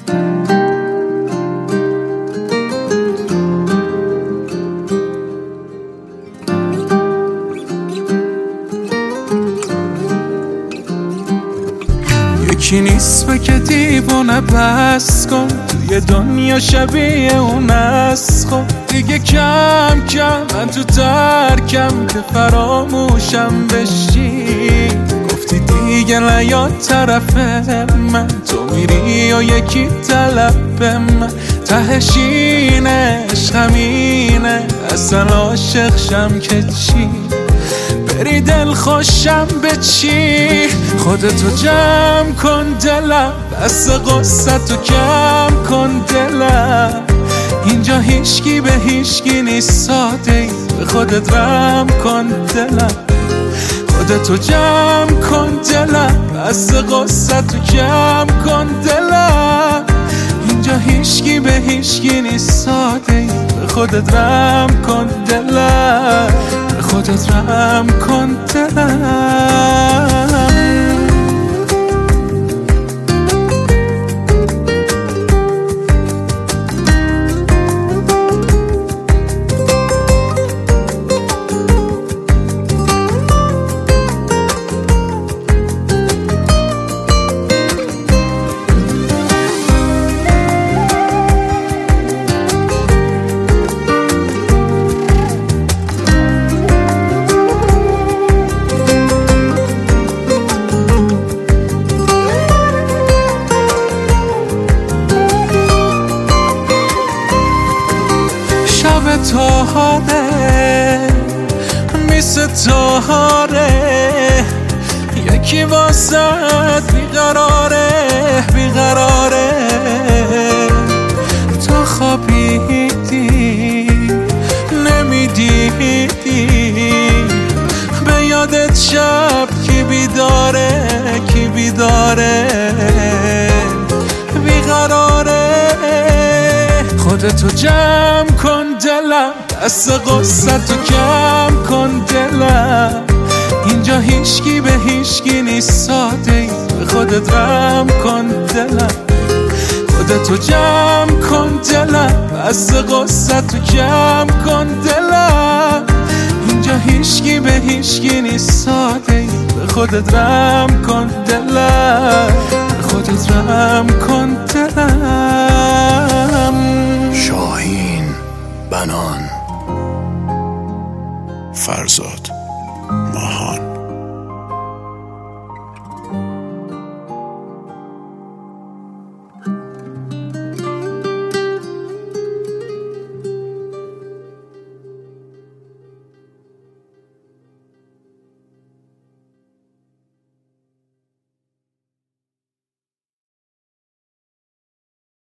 یکی نیست بگه دیوونه بس کن، توی دنیا شبیه اون است. خب دیگه کم کم من تو ترکم که فراموشم بشی. گفتی دیگه نیاد طرف من، تو میری و یکی طلب من. تهش اینه عشقم اینه، اصلا عاشق شم که چی؟ بری دل خوشم به چی؟ خودتو جمع کن دلم، بس قصتو کم کن دلم. اینجا هیچکی به هیچکی نیست ساده ای، به خودت رم کن دلم. خودتو جمع کن دلم، بس قصتو کم کن دلم. اینجا هیچکی به هیچکی نیست ساده ای، به خودت رم کن دلم. خودت رم کن دلم. تاهاره میسه تاهاره، یکی واسد بیقراره بیقراره. تو خوابیدی نمیدیدی، به یادت شب کی بیداره کی بیداره بیقراره. خودتو جمع کن دلم، دست قصتو کم کن دلم. اینجا هیچکی به هیچکی نیست ساده ای، به خودت رم کن دلم. خودتو جمع کن دلم، دست قصتو کم کن دلم. اینجا هیچکی به هیچکی نیست ساده ای، به خودت رم کن